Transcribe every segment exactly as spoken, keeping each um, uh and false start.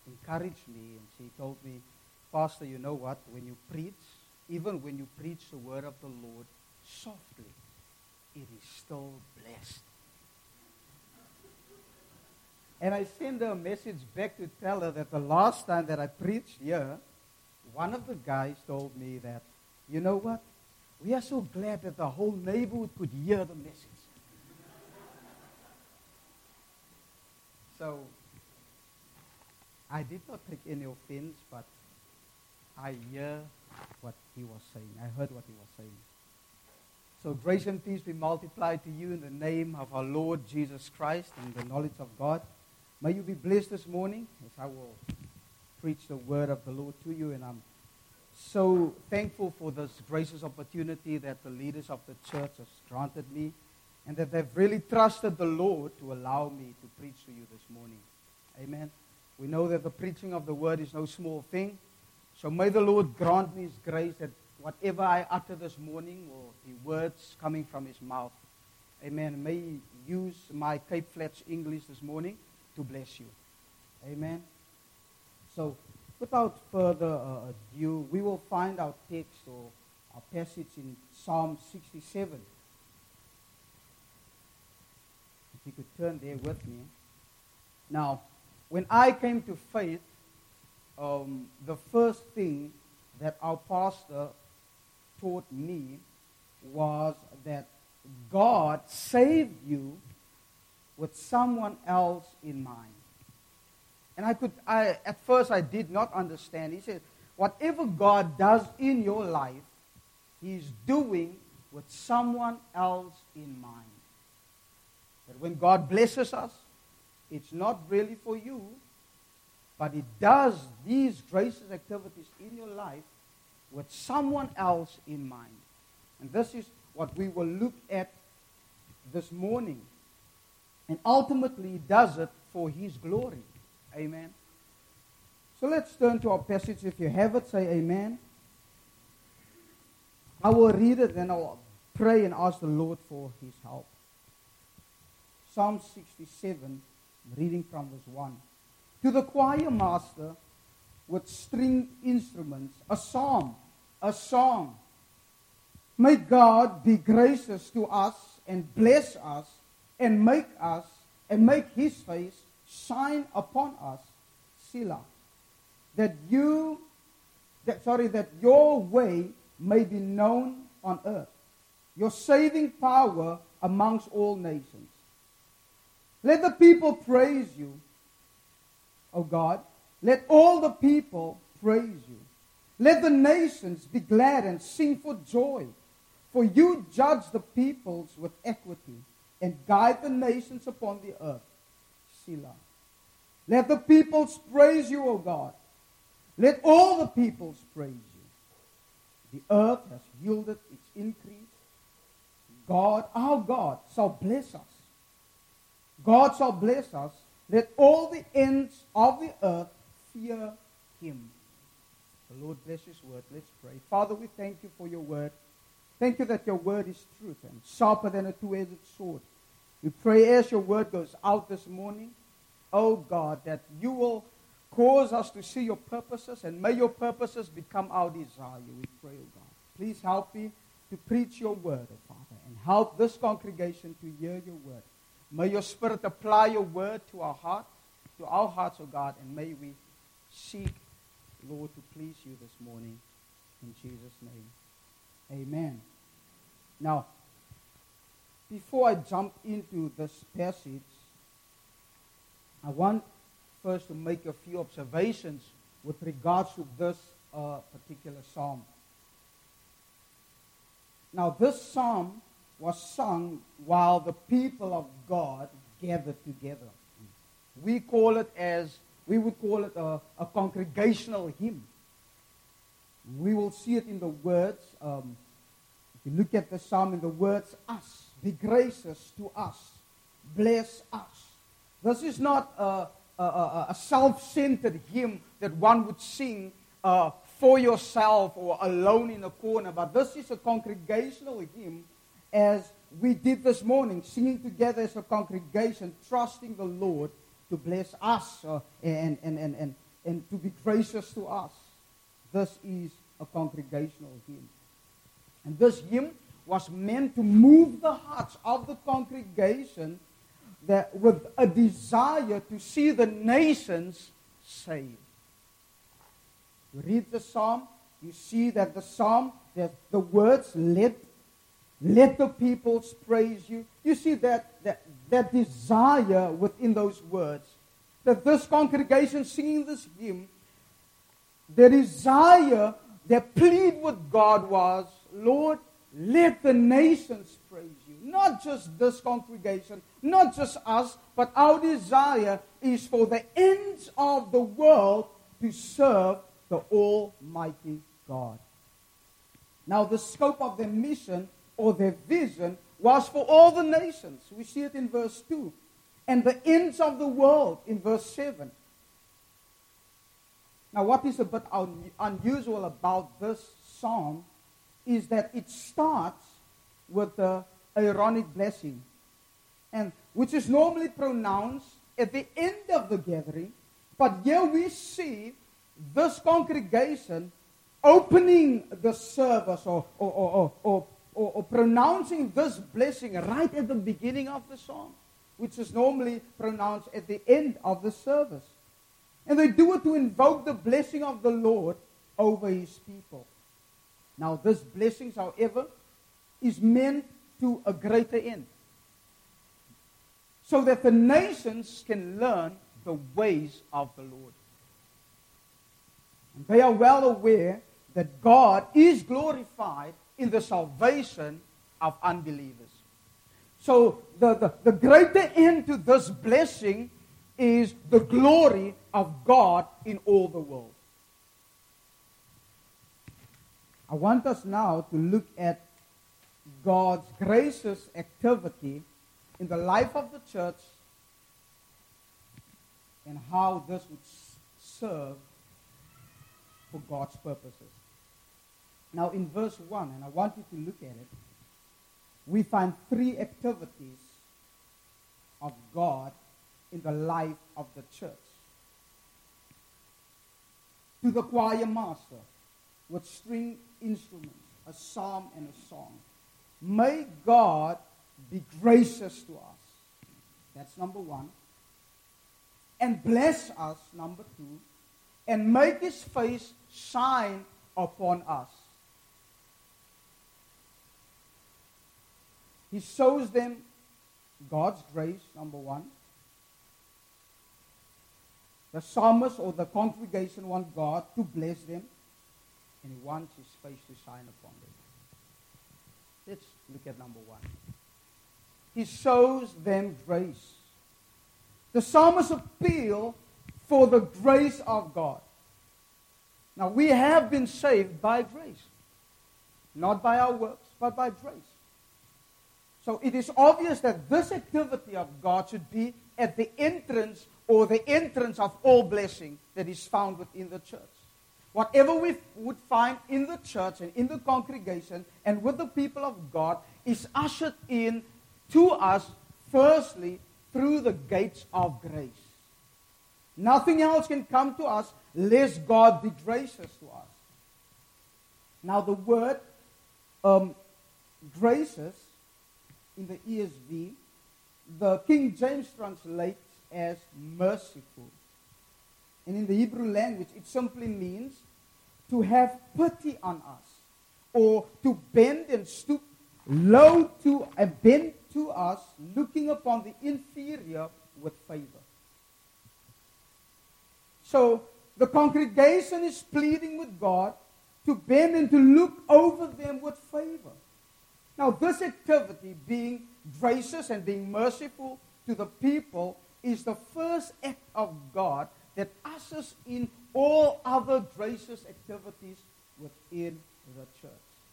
encouraged me, and she told me, Pastor, you know what? When you preach, even when you preach the word of the Lord softly, it is still blessed. And I sent her a message back to tell her that the last time that I preached here, one of the guys told me that, you know what? We are so glad that the whole neighborhood could hear the message. So, I did not take any offense, but I hear what he was saying. I heard what he was saying. So grace and peace be multiplied to you in the name of our Lord Jesus Christ and the knowledge of God. May you be blessed this morning as I will preach the word of the Lord to you. And I'm so thankful for this gracious opportunity that the leaders of the church have granted me, and that they've really trusted the Lord to allow me to preach to you this morning. Amen. We know that the preaching of the word is no small thing. So may the Lord grant me His grace that whatever I utter this morning will be words coming from His mouth. Amen. May He use my Cape Flats English this morning to bless you. Amen. So, without further uh, ado, we will find our text or our passage in Psalm sixty-seven. If you could turn there with me. Now, when I came to faith, um, the first thing that our pastor taught me was that God saved you with someone else in mind. And I could, I, at first I did not understand. He said, whatever God does in your life, He's doing with someone else in mind. That when God blesses us, it's not really for you, but He does these gracious activities in your life with someone else in mind. And this is what we will look at this morning. And ultimately, He does it for His glory. Amen. So let's turn to our passage. If you have it, say amen. I will read it, then I'll pray and ask the Lord for His help. Psalm sixty-seven, reading from verse one. To the choir master with stringed instruments, a psalm, a song. May God be gracious to us and bless us and make us and make His face shine upon us, Selah. That you, that sorry, that your way may be known on earth, your saving power amongst all nations. Let the people praise you, O God. Let all the people praise you. Let the nations be glad and sing for joy. For you judge the peoples with equity and guide the nations upon the earth. Selah. Let the peoples praise you, O God. Let all the peoples praise you. The earth has yielded its increase. God, our God, shall bless us. God shall bless us. Let all the ends of the earth fear Him. The Lord bless His word. Let's pray. Father, we thank you for your word. Thank you that your word is truth and sharper than a two-edged sword. We pray as your word goes out this morning, oh God, that you will cause us to see your purposes, and may your purposes become our desire. We pray, oh God. Please help me to preach your word, oh Father, and help this congregation to hear your word. May your Spirit apply your word to our heart, to our hearts, oh God, and may we seek, Lord, to please you this morning. In Jesus' name, amen. Now, before I jump into this passage, I want first to make a few observations with regards to this uh, particular psalm. Now, this psalm was sung while the people of God gathered together. We call it as, we would call it a, a congregational hymn. We will see it in the words, um, if you look at the psalm in the words, us, be gracious to us, bless us. This is not a, a, a, a self-centered hymn that one would sing uh, for yourself or alone in a corner, but this is a congregational hymn, as we did this morning, singing together as a congregation, trusting the Lord to bless us uh, and, and, and, and and to be gracious to us. This is a congregational hymn. And this hymn was meant to move the hearts of the congregation that with a desire to see the nations saved. You read the psalm, you see that the psalm, that the words, let, let the peoples praise you. You see that, that, that desire within those words. That this congregation singing this hymn, the desire, their plead with God was, Lord, let the nations praise you. Not just this congregation, not just us, but our desire is for the ends of the world to serve the Almighty God. Now, the scope of their mission or their vision was for all the nations. We see it in verse two. And the ends of the world in verse seven. Now, what is a bit un- unusual about this psalm is that it starts with the Aaronic blessing, and which is normally pronounced at the end of the gathering. But here we see this congregation opening the service or, or, or, or, or, or pronouncing this blessing right at the beginning of the song, which is normally pronounced at the end of the service. And they do it to invoke the blessing of the Lord over his people. Now, this blessing, however, is meant to a greater end, so that the nations can learn the ways of the Lord. And they are well aware that God is glorified in the salvation of unbelievers. So the, the, the greater end to this blessing is the glory of God in all the world. I want us now to look at God's gracious activity in the life of the church and how this would serve for God's purposes. Now in verse one, and I want you to look at it, we find three activities of God in the life of the church. To the choir master with string instruments, a psalm and a song. May God be gracious to us. That's number one. And bless us, number two. And make his face shine upon us. He shows them God's grace, number one. The psalmist or the congregation want God to bless them, and he wants his face to shine upon them. Let's look at number one. He shows them grace. The psalmist appeal for the grace of God. Now, we have been saved by grace. Not by our works, but by grace. So it is obvious that this activity of God should be at the entrance or the entrance of all blessing that is found within the church. Whatever we would find in the church and in the congregation and with the people of God is ushered in to us, firstly, through the gates of grace. Nothing else can come to us lest God be gracious to us. Now the word um, gracious in the E S V, the King James translates as merciful. And in the Hebrew language, it simply means to have pity on us, or to bend and stoop low to and bend to us, looking upon the inferior with favor. So the congregation is pleading with God to bend and to look over them with favor. Now, this activity, being gracious and being merciful to the people, is the first act of God that ushers in all other gracious activities within the church.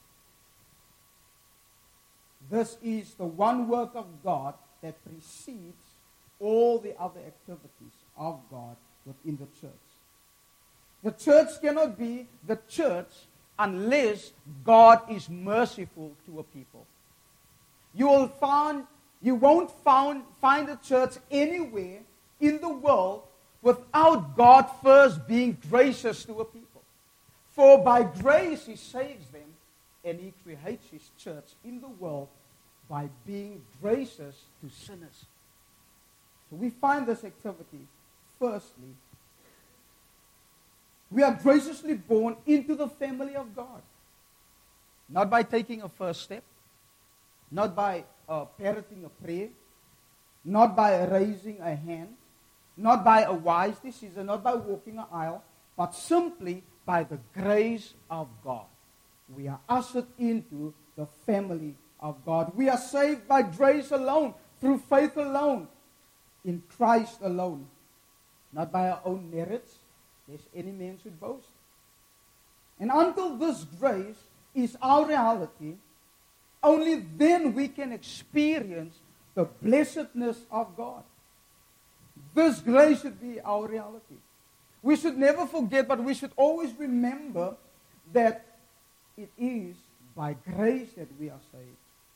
This is the one work of God that precedes all the other activities of God within the church. The church cannot be the church unless God is merciful to a people. You will find, you won't found, find a church anywhere in the world without God first being gracious to a people. For by grace he saves them, and he creates his church in the world by being gracious to sinners. So we find this activity, firstly, we are graciously born into the family of God. Not by taking a first step, not by uh, parroting a prayer, not by raising a hand, not by a wise decision, not by walking an aisle, but simply by the grace of God. We are ushered into the family of God. We are saved by grace alone, through faith alone, in Christ alone, not by our own merits, lest any man should boast. And until this grace is our reality, only then we can experience the blessedness of God. This grace should be our reality. We should never forget, but we should always remember that it is by grace that we are saved.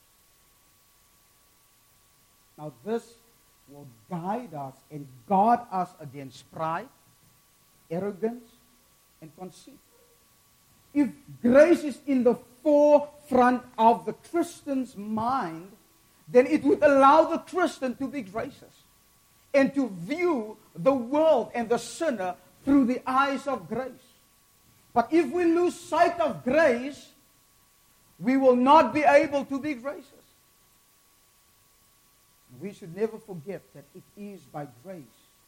Now this will guide us and guard us against pride, arrogance, and conceit. If grace is in the forefront of the Christian's mind, then it would allow the Christian to be gracious and to view the world and the sinner through the eyes of grace. But if we lose sight of grace, we will not be able to be gracious. We should never forget that it is by grace.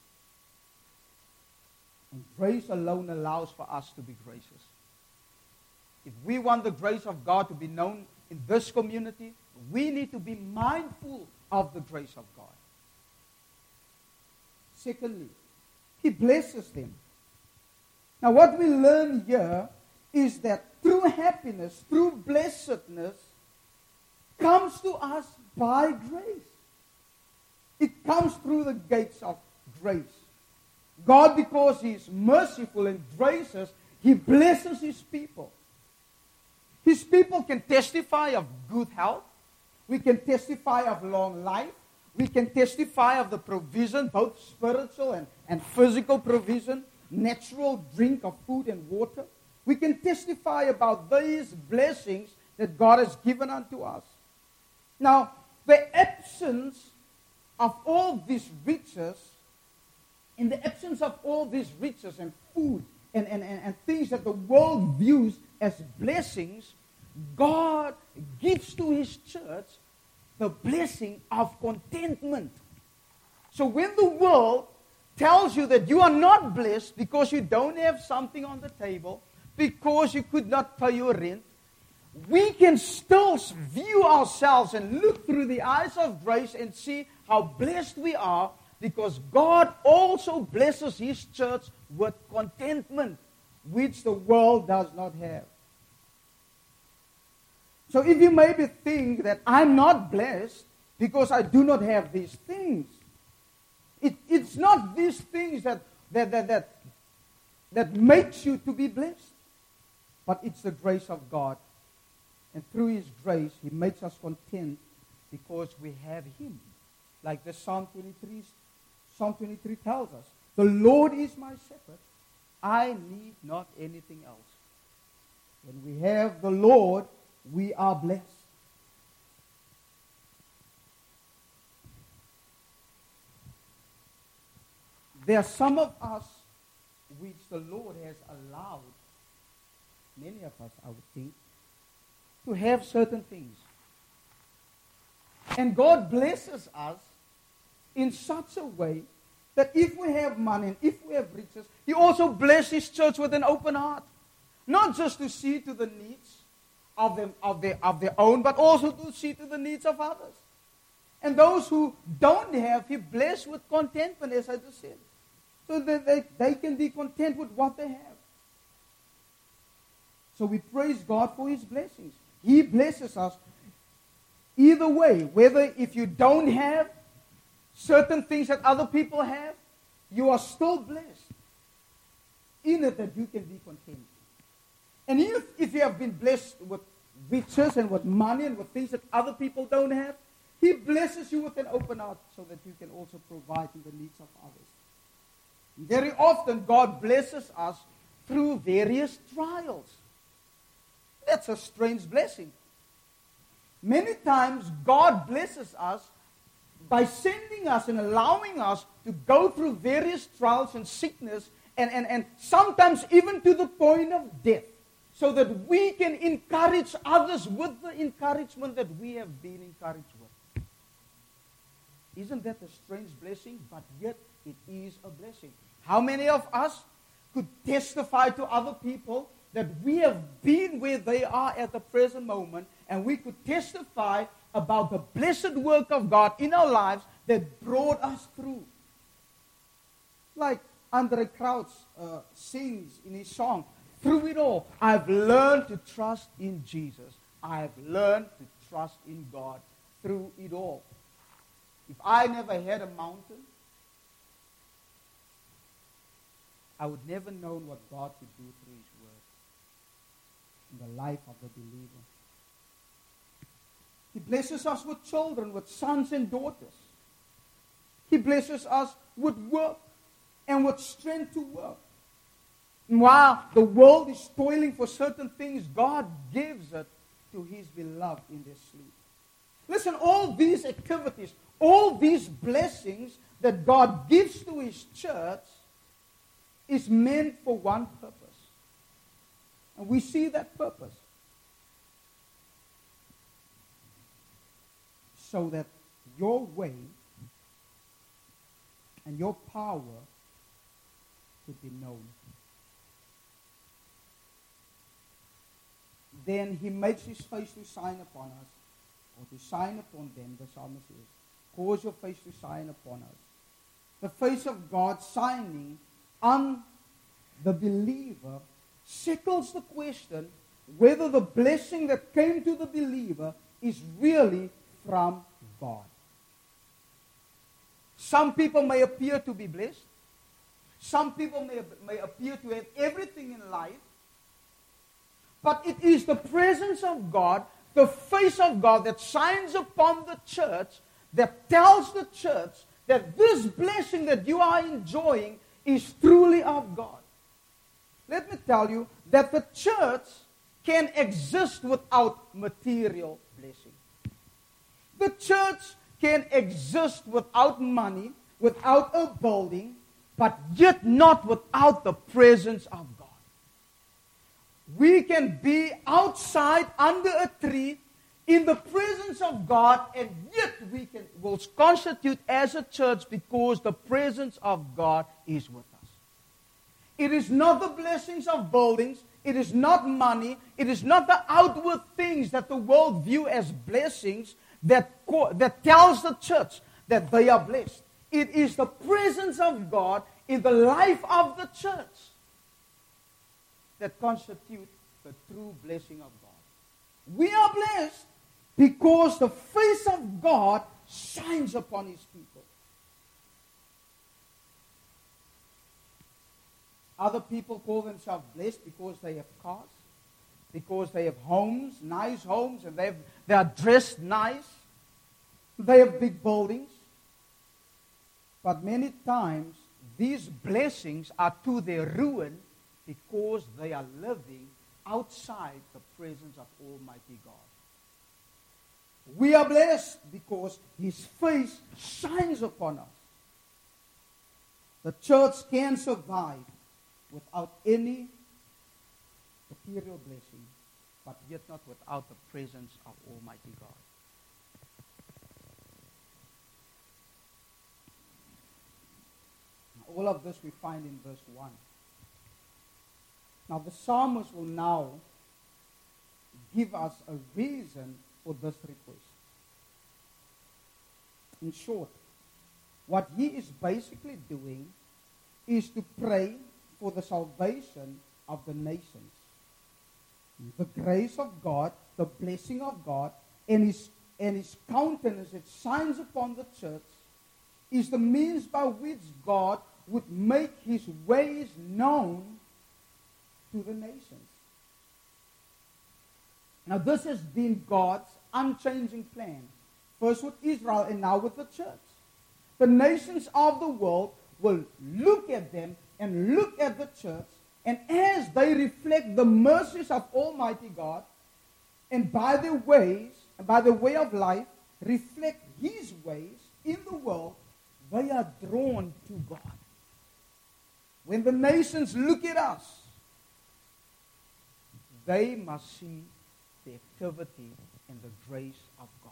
And grace alone allows for us to be gracious. If we want the grace of God to be known in this community, we need to be mindful of the grace of God. Secondly, he blesses them. Now what we learn here is that true happiness, true blessedness comes to us by grace. It comes through the gates of grace. God, because he is merciful and gracious, he blesses his people. His people can testify of good health. We can testify of long life. We can testify of the provision, both spiritual and, and physical provision, natural drink of food and water. We can testify about these blessings that God has given unto us. Now, the absence of all these riches, in the absence of all these riches and food and, and, and, and things that the world views as blessings, God gives to his church the blessing of contentment. So when the world tells you that you are not blessed because you don't have something on the table, because you could not pay your rent, we can still view ourselves and look through the eyes of grace and see how blessed we are, because God also blesses his church with contentment, which the world does not have. So if you maybe think that I'm not blessed because I do not have these things, it, it's not these things that, that, that, that, that makes you to be blessed, but it's the grace of God. And through his grace, he makes us content because we have him. Like the Psalm twenty-three, Psalm twenty-three tells us, the Lord is my shepherd, I need not anything else. When we have the Lord, we are blessed. There are some of us which the Lord has allowed, many of us I would think, to have certain things. And God blesses us in such a way that if we have money and if we have riches, he also blesses his church with an open heart. Not just to see to the needs of them of their of their own, but also to see to the needs of others. And those who don't have, he blesses with contentment, as I just said. So that they, they can be content with what they have. So we praise God for his blessings. He blesses us either way. Whether if you don't have certain things that other people have, you are still blessed. In it that you can be content. And if, if you have been blessed with riches and with money and with things that other people don't have, he blesses you with an open heart so that you can also provide to the needs of others. Very often, God blesses us through various trials. That's a strange blessing. Many times, God blesses us by sending us and allowing us to go through various trials and sickness, and, and, and sometimes even to the point of death, so that we can encourage others with the encouragement that we have been encouraged with. Isn't that a strange blessing? But yet, it is a blessing. How many of us could testify to other people that we have been where they are at the present moment, and we could testify about the blessed work of God in our lives that brought us through? Like Andre Crouch uh, sings in his song, "Through it all, I've learned to trust in Jesus. I've learned to trust in God through it all." If I never had a mountain, I would never know what God could do through His Word in the life of the believer. He blesses us with children, with sons and daughters. He blesses us with work and with strength to work. And while the world is toiling for certain things, God gives it to His beloved in their sleep. Listen, all these activities, all these blessings that God gives to His church is meant for one purpose. And we see that purpose. So that your way and your power could be known. Then He makes His face to shine upon us, or to shine upon them, the psalmist says. Cause your face to shine upon us. The face of God shining on the believer settles the question whether the blessing that came to the believer is really from God. Some people may appear to be blessed. Some people may, may appear to have everything in life. But it is the presence of God, the face of God that shines upon the church, that tells the church that this blessing that you are enjoying is truly of God. Let me tell you that the church can exist without material blessing. The church can exist without money, without a building, but yet not without the presence of God. We can be outside under a tree in the presence of God, and yet we can will constitute as a church because the presence of God is with us. It is not the blessings of buildings. It is not money. It is not the outward things that the world view as blessings that, that tells the church that they are blessed. It is the presence of God in the life of the church that constitutes the true blessing of God. We are blessed because the face of God shines upon His people. Other people call themselves blessed because they have cars, because they have homes, nice homes, and they have, they are dressed nice. They have big buildings. But many times, these blessings are to their ruin because they are living outside the presence of Almighty God. We are blessed because His face shines upon us. The church can survive without any material blessing, but yet not without the presence of Almighty God. All of this we find in verse one. Now the psalmist will now give us a reason for this request. In short, what he is basically doing is to pray for the salvation of the nations. The grace of God, the blessing of God, and his, and his countenance that shines upon the church is the means by which God would make His ways known to the nations. Now this has been God's unchanging plan. First with Israel and now with the church. The nations of the world will look at them and look at the church, and as they reflect the mercies of Almighty God, and by their ways, and by the way of life, reflect His ways in the world, they are drawn to God. When the nations look at us, they must see the activity and the grace of God.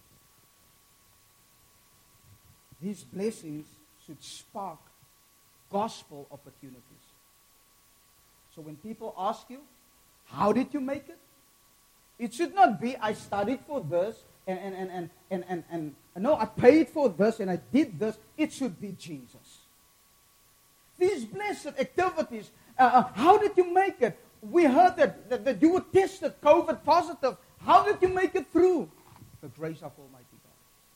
These blessings should spark gospel opportunities. So when people ask you, how did you make it? It should not be, I studied for this, and, and, and, and, and, and, and, and no, I paid for this, and I did this. It should be Jesus. These blessed activities, uh, uh, how did you make it? We heard that, that, that you were tested, COVID positive. How did you make it through? The grace of Almighty God.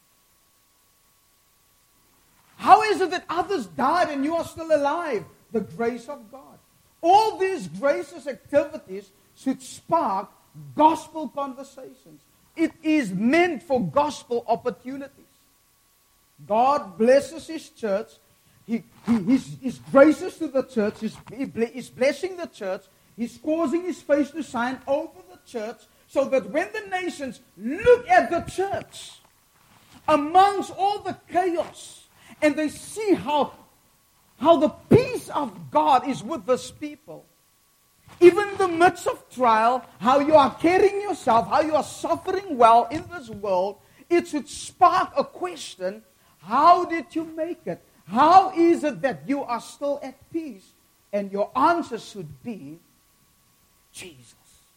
How is it that others died and you are still alive? The grace of God. All these gracious activities should spark gospel conversations. It is meant for gospel opportunities. God blesses His church. He, he, he's, he's gracious to the church. He's, he's blessing the church. He's causing His face to shine over the church so that when the nations look at the church amongst all the chaos and they see how, how the peace of God is with this people, even in the midst of trial, how you are carrying yourself, how you are suffering well in this world, it should spark a question, how did you make it? How is it that you are still at peace? And your answer should be, Jesus.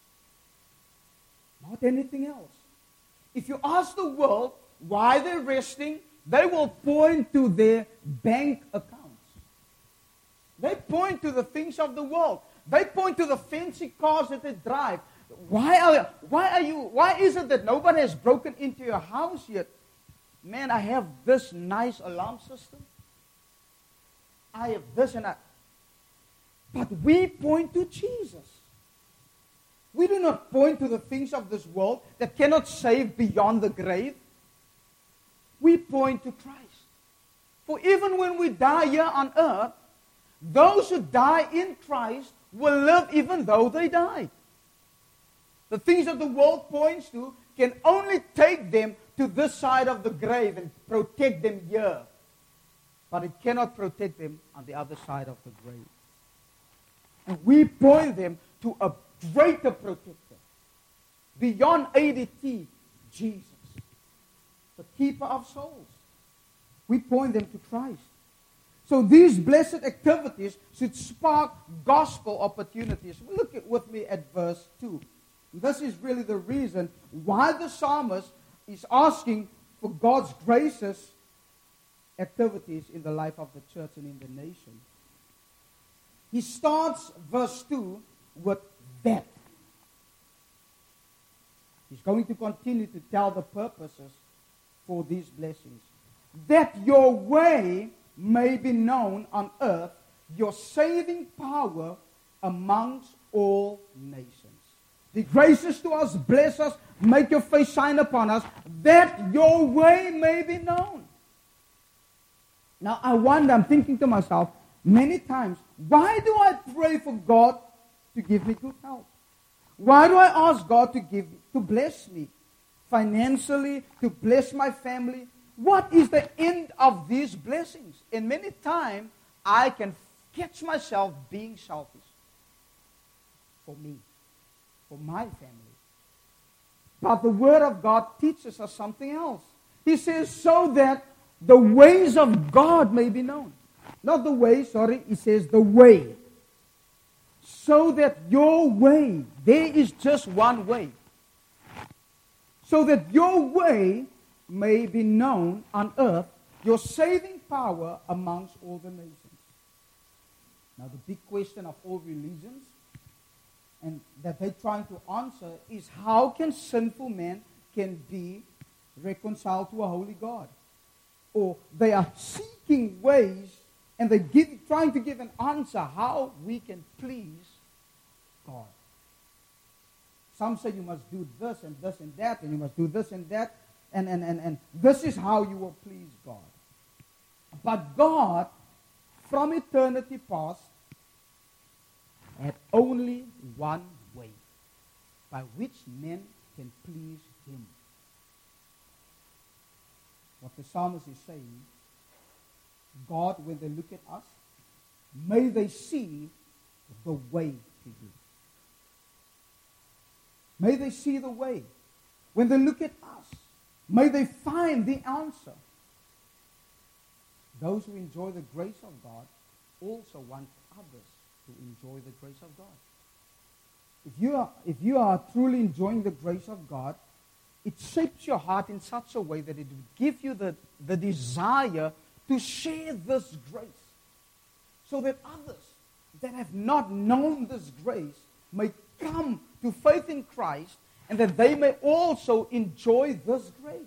Not anything else. If you ask the world why they're resting, they will point to their bank accounts. They point to the things of the world. They point to the fancy cars that they drive. Why are, why are you, why is it that nobody has broken into your house yet? Man, I have this nice alarm system. I have this and that. But we point to Jesus. We do not point to the things of this world that cannot save beyond the grave. We point to Christ. For even when we die here on earth, those who die in Christ will live even though they died. The things that the world points to can only take them to this side of the grave and protect them here. But it cannot protect them on the other side of the grave. And we point them to a greater protector. Beyond A D T, Jesus. The keeper of souls. We point them to Christ. So these blessed activities should spark gospel opportunities. Look at, with me at verse two. This is really the reason why the psalmist is asking for God's gracious activities in the life of the church and in the nation. He starts verse two with that. He's going to continue to tell the purposes for these blessings. That your way may be known on earth, your saving power amongst all nations. Be gracious to us, bless us, make your face shine upon us, that your way may be known. Now I wonder, I'm thinking to myself, many times, why do I pray for God to give me good health? Why do I ask God to give, to bless me financially, to bless my family? What is the end of these blessings? And many times, I can catch myself being selfish. For me. For my family. But the Word of God teaches us something else. He says, so that the ways of God may be known. Not the way, sorry, he says the way. So that your way, there is just one way. So that your way may be known on earth, your saving power amongst all the nations. Now the big question of all religions, and that they're trying to answer, is how can sinful men can be reconciled to a holy God? Or they are seeking ways, and they're give, trying to give an answer how we can please God. Some say you must do this and this and that, and you must do this and that, and, and, and, and this is how you will please God. But God from eternity past had only one way by which men can please him. What the psalmist is saying, God, when they look at us, may they see the way to you. May they see the way. When they look at us, may they find the answer. Those who enjoy the grace of God also want others to enjoy the grace of God. If you are, if you are truly enjoying the grace of God, it shapes your heart in such a way that it will give you the, the desire to share this grace, so that others that have not known this grace may come to faith in Christ, and that they may also enjoy this grace.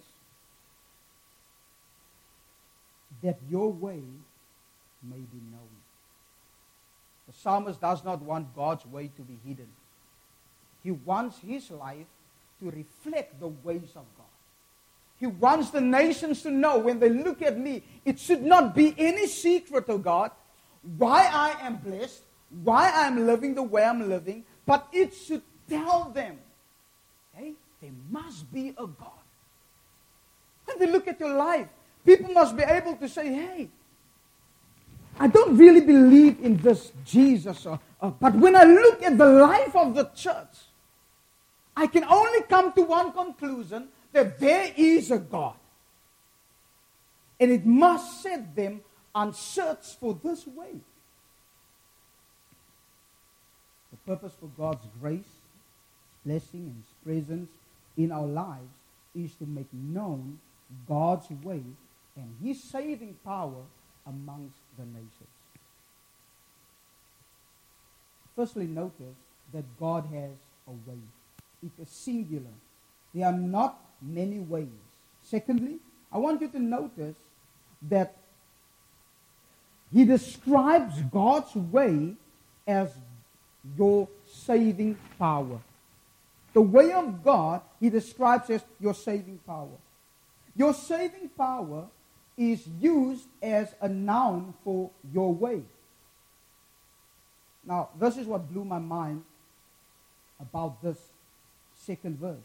That your way may be known. The psalmist does not want God's way to be hidden. He wants his life to reflect the ways of God. He wants the nations to know, when they look at me, it should not be any secret to God why I am blessed, why I am living the way I'm living, but it should tell them, hey, there must be a God. When they look at your life, people must be able to say, hey, I don't really believe in this Jesus, or, or, but when I look at the life of the church, I can only come to one conclusion, that there is a God. And it must set them on search for this way. The purpose for God's grace, blessing, and His presence in our lives is to make known God's way and His saving power amongst the nations. Firstly, notice that God has a way. It is singular. There are not many ways. Secondly, I want you to notice that He describes God's way as your saving power. The way of God, He describes as your saving power. Your saving power is used as a noun for your way. Now, this is what blew my mind about this second verse.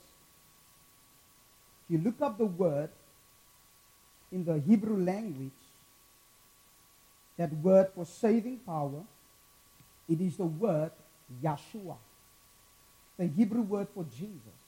If you look up the word in the Hebrew language, that word for saving power, it is the word Yeshua, the Hebrew word for Jesus.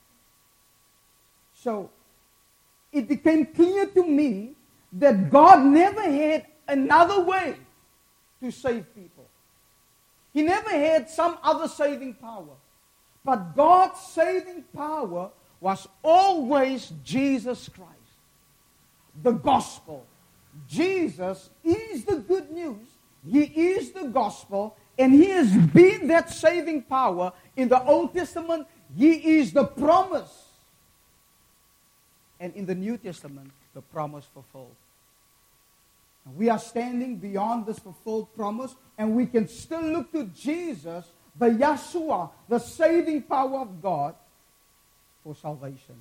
So, it became clear to me that God never had another way to save people. He never had some other saving power. But God's saving power was always Jesus Christ. The gospel. Jesus is the good news. He is the gospel. And He has been that saving power. In the Old Testament, He is the promise. And in the New Testament, the promise fulfilled. And we are standing beyond this fulfilled promise, and we can still look to Jesus, the Yeshua, the saving power of God, for salvation.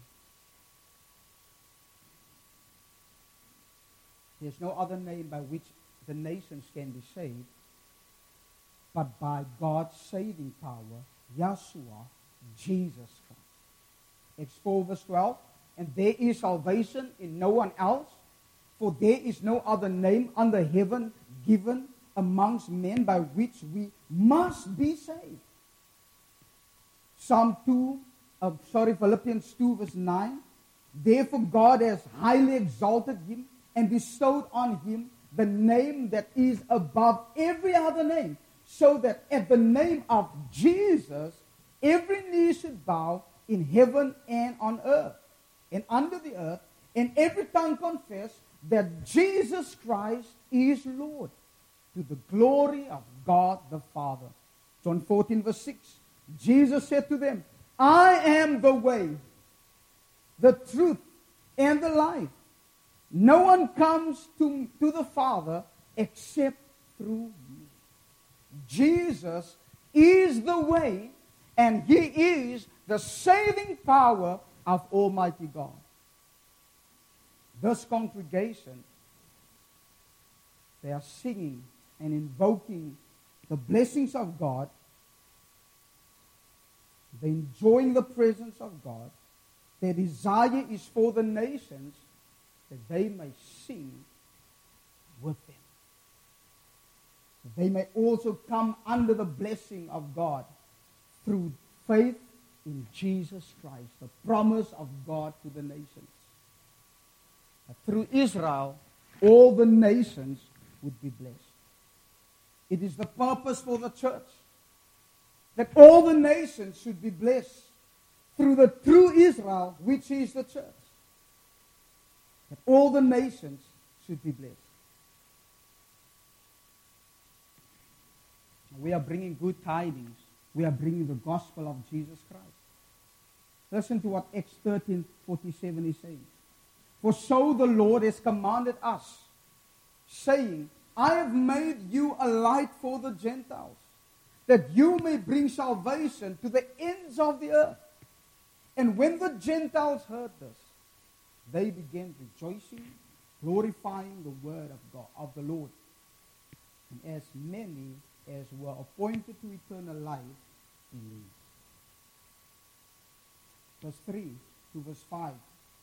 There's no other name by which the nations can be saved, but by God's saving power, Yeshua, Jesus Christ. Acts four verse twelve, and there is salvation in no one else, for there is no other name under heaven given amongst men by which we must be saved. Psalm two, uh, sorry, Philippians two verse nine, therefore God has highly exalted Him and bestowed on Him the name that is above every other name, so that at the name of Jesus, every knee should bow in heaven and on earth and under the earth, and every tongue confess that Jesus Christ is Lord, to the glory of God the Father. John fourteen verse six, Jesus said to them, I am the way, the truth, and the life. No one comes to, to the Father except through me. Jesus is the way, and He is the saving power of Almighty God. This congregation, they are singing and invoking the blessings of God, they're enjoying the presence of God. Their desire is for the nations that they may sing with them. That they may also come under the blessing of God through faith in Jesus Christ, the promise of God to the nations. That through Israel, all the nations would be blessed. It is the purpose for the church that all the nations should be blessed through the true Israel, which is the church. That all the nations should be blessed. We are bringing good tidings. We are bringing the gospel of Jesus Christ. Listen to what Acts thirteen forty-seven is saying. For so the Lord has commanded us, saying, I have made you a light for the Gentiles, that you may bring salvation to the ends of the earth. And when the Gentiles heard this, they began rejoicing, glorifying the word of God, of the Lord. And as many as were appointed to eternal life believed. Verse three to verse five.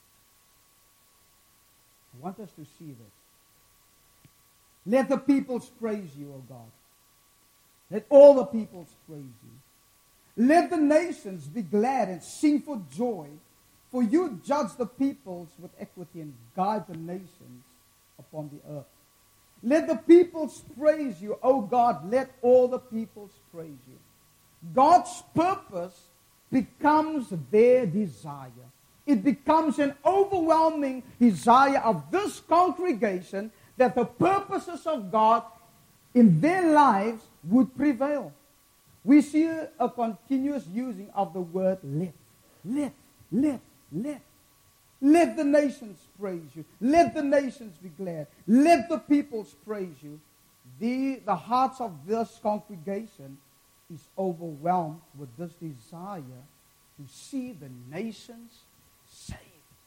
I want us to see this. Let the peoples praise you, O God. Let all the peoples praise you. Let the nations be glad and sing for joy, for you judge the peoples with equity and guide the nations upon the earth. Let the peoples praise you, O God. Let all the peoples praise you. God's purpose becomes their desire. It becomes an overwhelming desire of this congregation that the purposes of God in their lives would prevail. We see a continuous using of the word let. Let, let, let. Let the nations praise you. Let the nations be glad. Let the peoples praise you. The, the hearts of this congregation is overwhelmed with this desire to see the nations saved.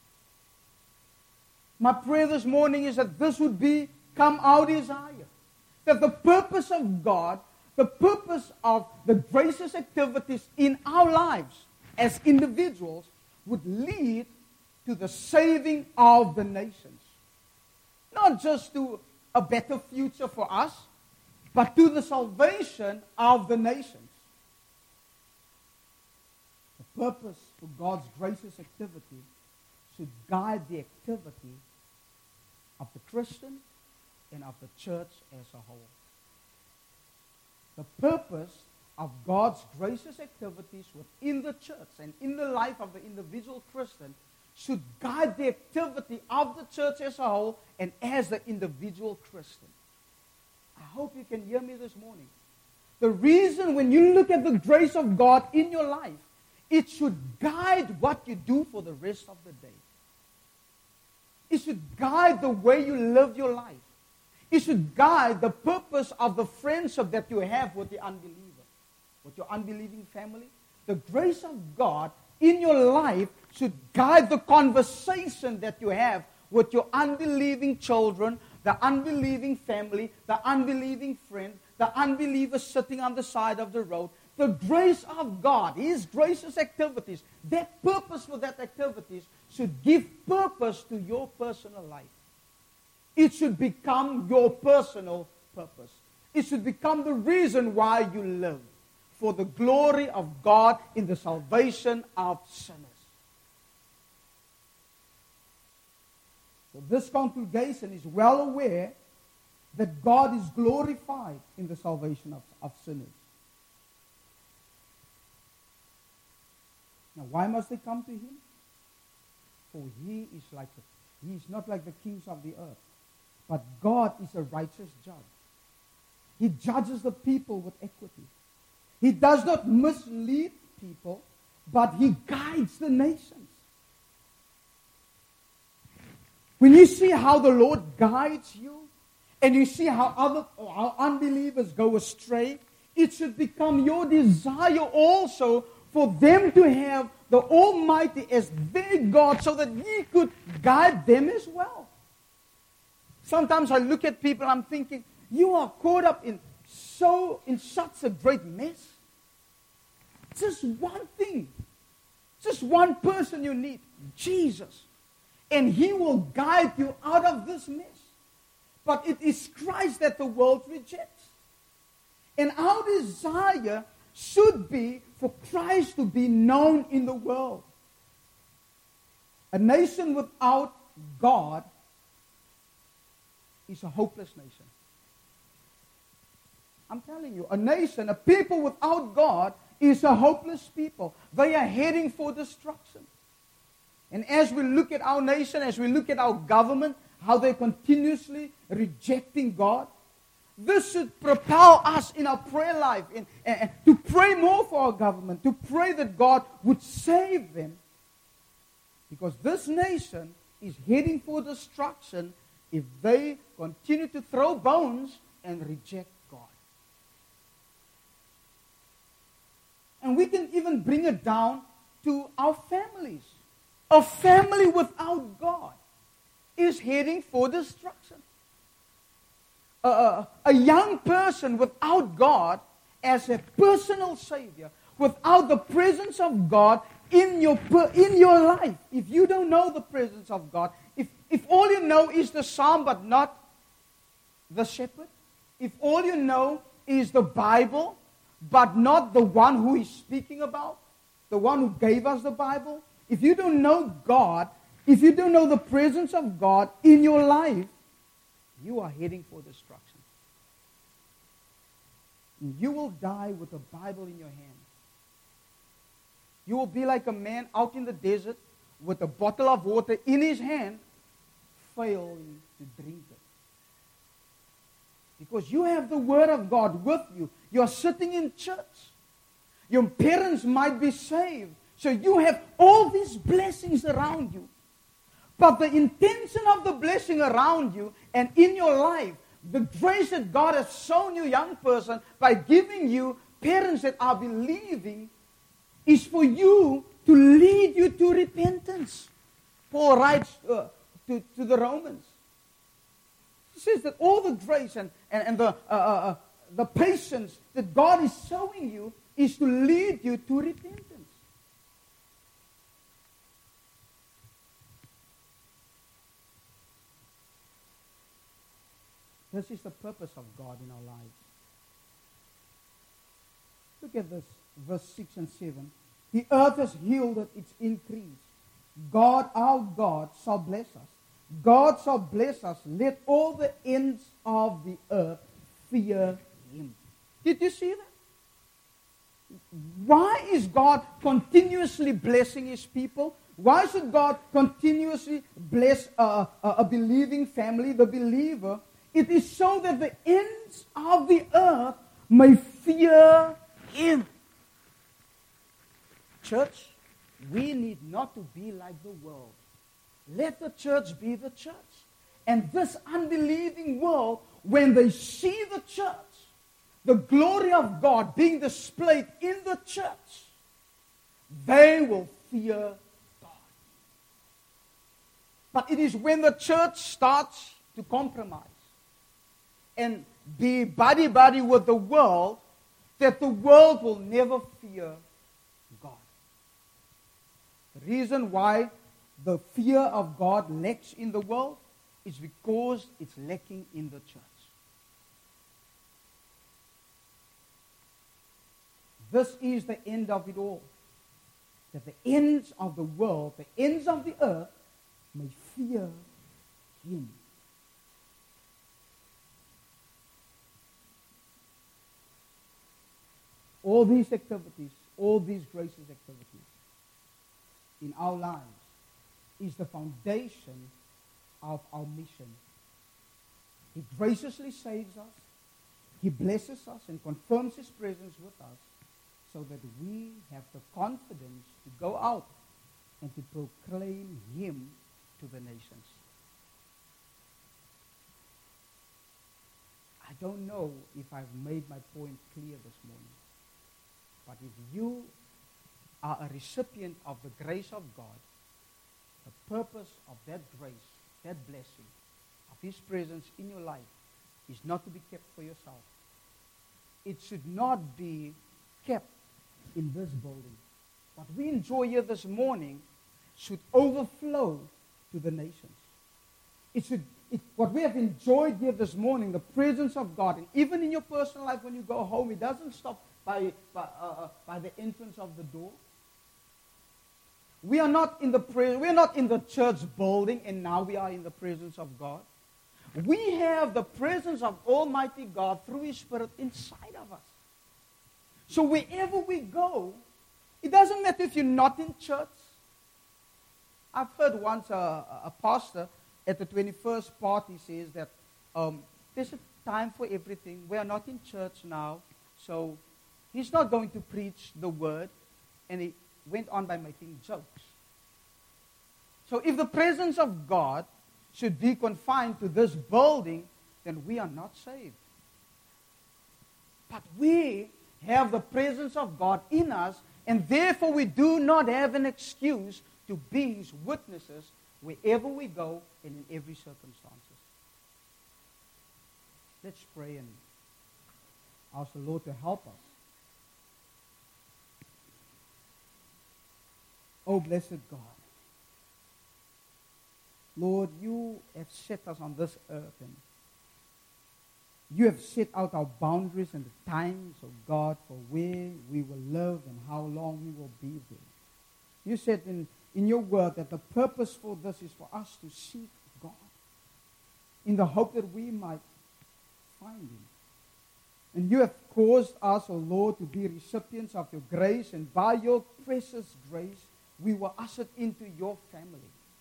My prayer this morning is that this would become our desire. That the purpose of God, the purpose of the gracious activities in our lives as individuals would lead to the saving of the nations. Not just to a better future for us, but to the salvation of the nations. The purpose for God's gracious activity should guide the activity of the Christian and of the church as a whole. The purpose of God's gracious activities within the church and in the life of the individual Christian should guide the activity of the church as a whole and as the individual Christian. I hope you can hear me this morning. The reason when you look at the grace of God in your life, it should guide what you do for the rest of the day. It should guide the way you live your life. It should guide the purpose of the friendship that you have with the unbeliever, with your unbelieving family. The grace of God in your life should guide the conversation that you have with your unbelieving children, the unbelieving family, the unbelieving friend, the unbeliever sitting on the side of the road. The grace of God, His gracious activities, that purpose for that activities should give purpose to your personal life. It should become your personal purpose. It should become the reason why you live, for the glory of God in the salvation of sinners. So this congregation is well aware that God is glorified in the salvation of, of sinners. Now, why must they come to Him? For He is like a, He is not like the kings of the earth, but God is a righteous judge. He judges the people with equity. He does not mislead people, but He guides the nations. When you see how the Lord guides you, and you see how other how unbelievers go astray, it should become your desire also for them to have the Almighty as their God so that He could guide them as well. Sometimes I look at people, I'm thinking, you are caught up in so in such a great mess. Just one thing. Just one person you need. Jesus. And He will guide you out of this mess. But it is Christ that the world rejects. And our desire should be for Christ to be known in the world. A nation without God is a hopeless nation. I'm telling you, a nation, a people without God is a hopeless people. They are heading for destruction. And as we look at our nation, as we look at our government, how they're continuously rejecting God, this should propel us in our prayer life and, and, and to pray more for our government, to pray that God would save them. Because this nation is heading for destruction if they continue to throw bones and reject God. And we can even bring it down to our families. A family without God is heading for destruction. Uh, a young person without God as a personal Savior, without the presence of God in your in your life, if you don't know the presence of God, if, if all you know is the psalm but not the shepherd, if all you know is the Bible but not the one who is speaking about, the one who gave us the Bible, if you don't know God, if you don't know the presence of God in your life, you are heading for destruction. You will die with the Bible in your hand. You will be like a man out in the desert with a bottle of water in his hand, failing to drink it. Because you have the Word of God with you. You are sitting in church. Your parents might be saved. So you have all these blessings around you. But the intention of the blessing around you and in your life, the grace that God has shown you, young person, by giving you parents that are believing, is for you to lead you to repentance. Paul writes uh, to, to the Romans. He says that all the grace and, and, and the, uh, uh, the patience that God is showing you is to lead you to repentance. This is the purpose of God in our lives. Look at this, verse six and seven. The earth has yielded its increase. God, our God, shall bless us. God shall bless us. Let all the ends of the earth fear Him. Did you see that? Why is God continuously blessing His people? Why should God continuously bless a, a, a believing family, the believer? It is so that the ends of the earth may fear Him. Church, we need not to be like the world. Let the church be the church. And this unbelieving world, when they see the church, the glory of God being displayed in the church, they will fear God. But it is when the church starts to compromise and be buddy-buddy with the world that the world will never fear God. The reason why the fear of God lacks in the world is because it's lacking in the church. This is the end of it all. That the ends of the world, the ends of the earth, may fear Him. All these activities, all these gracious activities in our lives is the foundation of our mission. He graciously saves us. He blesses us and confirms His presence with us so that we have the confidence to go out and to proclaim Him to the nations. I don't know if I've made my point clear this morning. But if you are a recipient of the grace of God, the purpose of that grace, that blessing, of His presence in your life, is not to be kept for yourself. It should not be kept in this building. What we enjoy here this morning should overflow to the nations. It should, it, what we have enjoyed here this morning, the presence of God, and even in your personal life when you go home, it doesn't stop by, by, uh, uh, by the entrance of the door. We are not in the pre- we are not in the church building, and now we are in the presence of God. We have the presence of Almighty God through His Spirit inside of us. So wherever we go, it doesn't matter if you're not in church. I've heard once a, a pastor at the twenty-first party says that um, there's a time for everything. We are not in church now, so he's not going to preach the word, and he went on by making jokes. So if the presence of God should be confined to this building, then we are not saved. But we have the presence of God in us, and therefore we do not have an excuse to be His witnesses wherever we go and in every circumstances. Let's pray and ask the Lord to help us. Oh, blessed God. Lord, you have set us on this earth, and you have set out our boundaries and the times, oh God, for where we will live and how long we will be there. You said in, in your word that the purpose for this is for us to seek God in the hope that we might find Him. And you have caused us, O Lord, to be recipients of your grace, and by your precious grace, we were ushered into your family.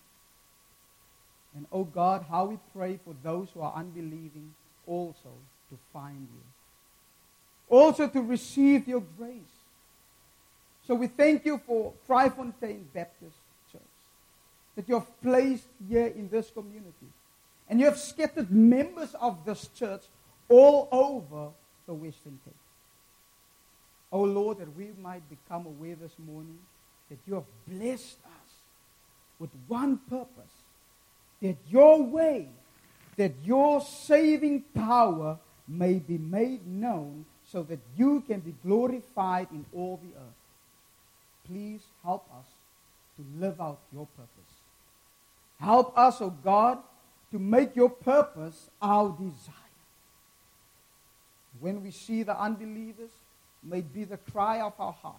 And, oh God, how we pray for those who are unbelieving also to find you. Also to receive your grace. So we thank you for Trifontaine Baptist Church, that you have placed here in this community. And you have scattered members of this church all over the Western Cape. Oh Lord, that we might become aware this morning that you have blessed us with one purpose, that your way, that your saving power may be made known so that you can be glorified in all the earth. Please help us to live out your purpose. Help us, O God, to make your purpose our desire. When we see the unbelievers, may it be the cry of our heart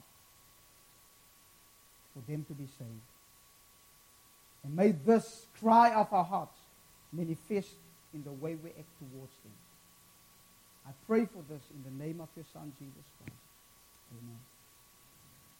for them to be saved. And may this cry of our hearts manifest in the way we act towards them. I pray for this in the name of your Son, Jesus Christ.